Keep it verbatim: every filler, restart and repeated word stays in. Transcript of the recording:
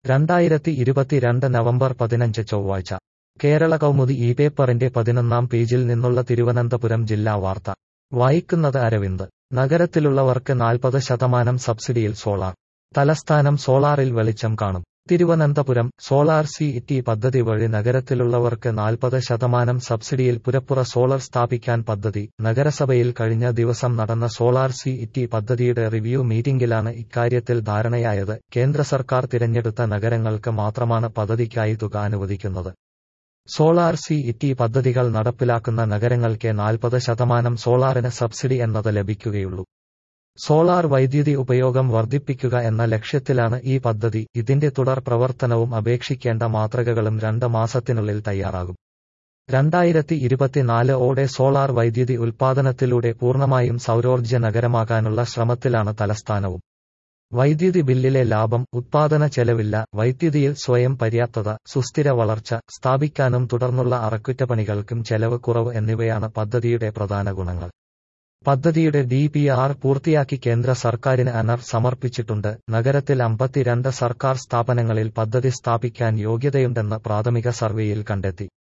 രണ്ടായിരത്തി ഇരുപത്തിരണ്ട് നവംബർ പതിനഞ്ച് ചൊവ്വാഴ്ച കേരള കൗമുദി ഈ പേപ്പറിന്റെ പതിനൊന്നാം പേജിൽ നിന്നുള്ള തിരുവനന്തപുരം ജില്ലാ വാർത്ത വായിക്കുന്നത് അരവിന്ദ്. നഗരത്തിലുള്ളവർക്ക് നാൽപ്പത് ശതമാനം സബ്സിഡിയിൽ സോളാർ. തലസ്ഥാനം സോളാറിൽ വെളിച്ചം കാണും. തിരുവനന്തപുരം സോളാർ സി ടി പദ്ധതി വഴി നഗരത്തിലുള്ളവർക്ക് നാൽപ്പത് ശതമാനം സബ്സിഡിയിൽ പുരപ്പുറ സോളർ സ്ഥാപിക്കാൻ പദ്ധതി. നഗരസഭയിൽ കഴിഞ്ഞ ദിവസം നടന്ന സോളാർ സി ടി പദ്ധതിയുടെ റിവ്യൂ മീറ്റിംഗിലാണ് ഇക്കാര്യത്തിൽ ധാരണയായത്. കേന്ദ്ര സർക്കാർ തിരഞ്ഞെടുത്ത നഗരങ്ങൾക്ക് മാത്രമാണ് പദ്ധതിക്കായി തുക അനുവദിക്കുന്നത്. സോളാർ സി ടി പദ്ധതികൾ നടപ്പിലാക്കുന്ന നഗരങ്ങൾക്കേ നാൽപ്പത് ശതമാനം സോളാറിന് സബ്സിഡി എന്നത് ലഭിക്കുകയുള്ളൂ. സോളാർ വൈദ്യുതി ഉപയോഗം വർദ്ധിപ്പിക്കുക എന്ന ലക്ഷ്യത്തിലാണ് ഈ പദ്ധതി. ഇതിന്റെ തുടർ പ്രവർത്തനവും അപേക്ഷിക്കേണ്ട മാതൃകകളും രണ്ട് മാസത്തിനുള്ളിൽ തയ്യാറാകും. രണ്ടായിരത്തി ഇരുപത്തിനാല് ഓടെ സോളാർ വൈദ്യുതി ഉൽപ്പാദനത്തിലൂടെ പൂർണ്ണമായും സൗരോർജ്ജ നഗരമാകാനുള്ള ശ്രമത്തിലാണ് തലസ്ഥാനവും. വൈദ്യുതി ബില്ലിലെ ലാഭം, ഉത്പാദന ചെലവില്ല, വൈദ്യുതിയിൽ സ്വയം പര്യാപ്തത, സുസ്ഥിര വളർച്ച, സ്ഥാപിക്കാനും തുടർന്നുള്ള അറക്കുറ്റപ്പണികൾക്കും ചെലവ് കുറവ് എന്നിവയാണ് പദ്ധതിയുടെ പ്രധാന ഗുണങ്ങൾ. പദ്ധതിയുടെ ഡി പി ആർ പൂർത്തിയാക്കി കേന്ദ്ര സർക്കാരിന് അനർ സമർപ്പിച്ചിട്ടുണ്ട്. നഗരത്തിൽ അമ്പത്തിരണ്ട് സർക്കാർ സ്ഥാപനങ്ങളിൽ പദ്ധതി സ്ഥാപിക്കാൻ യോഗ്യതയുണ്ടെന്ന് പ്രാഥമിക സർവേയിൽ കണ്ടെത്തി.